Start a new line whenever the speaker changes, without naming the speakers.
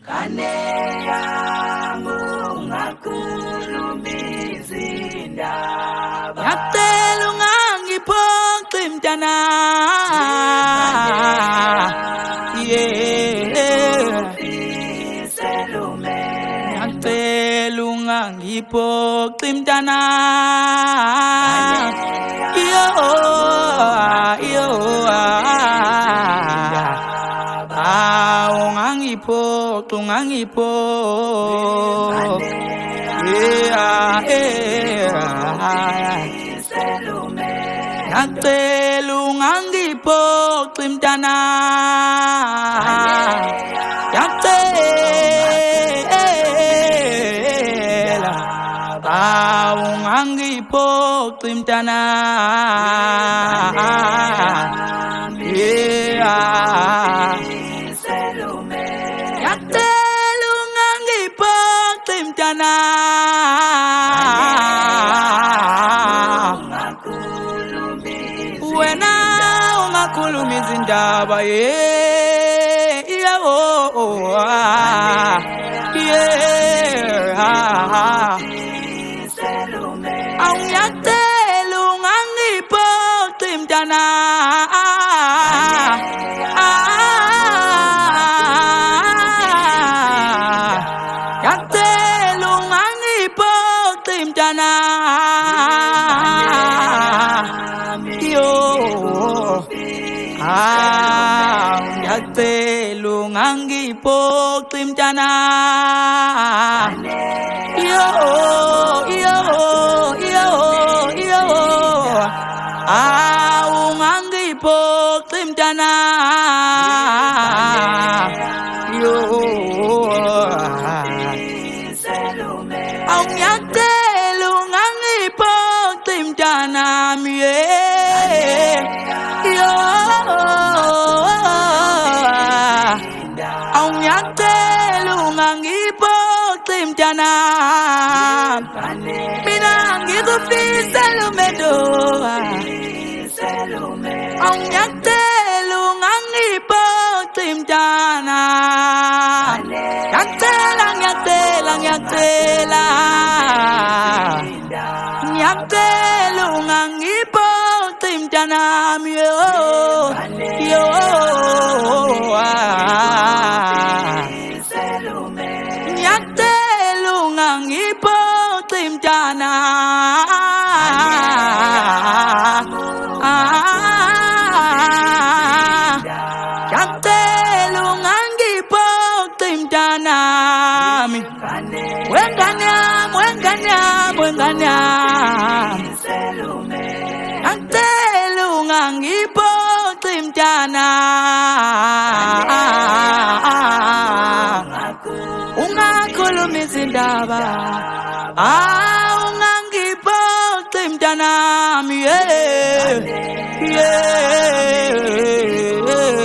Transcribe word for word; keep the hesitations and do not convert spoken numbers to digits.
Ngiyacela ungangiphoqi mntana, ngiyacela ungangiphoqi mntana, yo yo ah ungangiphoqi ungangiphoqi yeah yeah ngiyacela ungangiphoqi mntana, ngiyacela ah ungangiphoqi mntana, yeah ngiyacela ungangiphoqi mntana, wena ungakhuluma izindaba yeah yeah oh yeah awungiyacela ungangiphoqi mntana, ngiyacela ungangiphoqi mntana, yo ah ngiyacela ungangiphoqi mntana, yo yo yo yo ah ungangiphoqi mntana, yo awungiyacela ungangiphoqi mntana yeah yo awungiyacela ungangiphoqi mntana, mina ngikufisela umendo, awungiyacela ungangiphoqi mntana, ngiyacela ngiyacela ngiyacela ngiyacela ungangiphoqi mntana yo yo ngiyacela ungangiphoqi mntana, ngiyacela ungangiphoqi mntana, wengane yami wengane yami wengane yami ngiyacela ungangiphoqi mntana, ungakhuluma izindaba ah ungangiphoqi mntana yeah yeah